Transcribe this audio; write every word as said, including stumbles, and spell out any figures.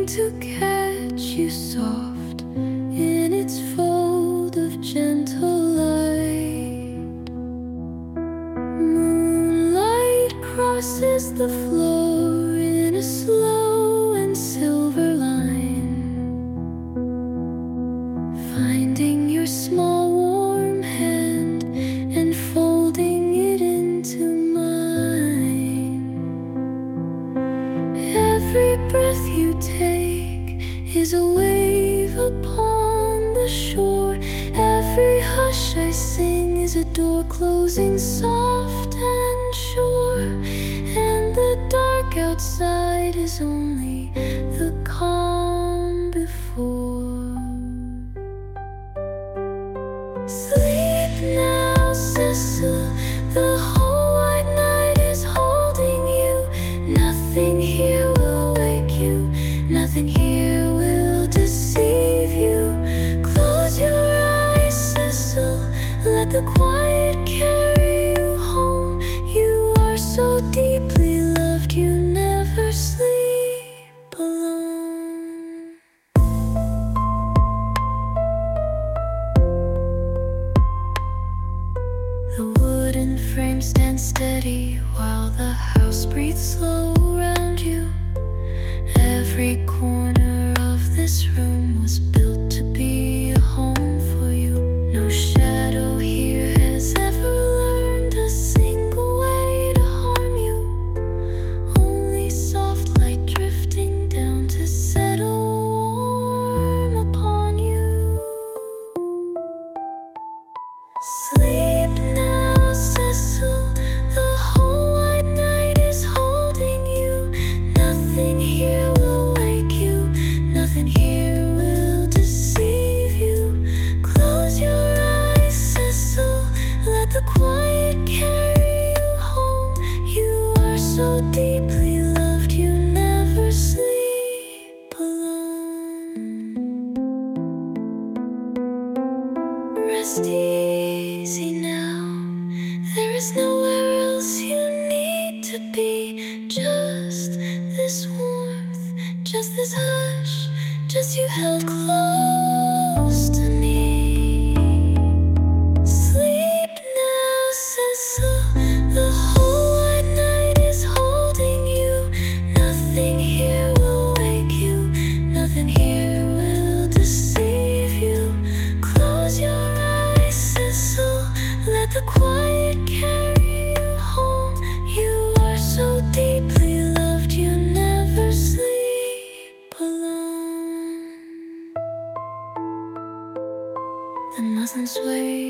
to catch you soft in its fold of gentle light. Moonlight crosses the floor in a slow and silver line, finding your small warm hand and folding it into mine. Every breath you take is a wave upon the shore. Every hush I sing is a door closing soft and sure. And the dark outside is only the calm before. Sleep now, Cecil, the whole wide night is holding you. Nothing here will wake you, nothing here will deceive you. Close your eyes, Cecil, let the quiet carry you home. You are so deeply loved, you never sleep alone. The wooden frame stands steady while the house breathes slow around you. Every corner of this room was built to be a home for you. No shadow here has ever learned a single way to harm you. Only soft light drifting down to settle warm upon you. Sleep now, Cecil, the whole wide night is holding you. Nothing here will wake you, nothing here will deceive you. Close your eyes, Cecil, let the quiet carry you home. You are so deeply loved, you never sleep alone. Rest easy now, there is nowhere else you need to be. Just this warmth, just this hush, just you held close to me. Sleep now, Cecil, the whole wide night is holding you. Nothing here will wake you, nothing here will deceive you. Close your eyes, Cecil, let the quiet carry you home. You are so deeply loved, you never sleep alone. The nothing sway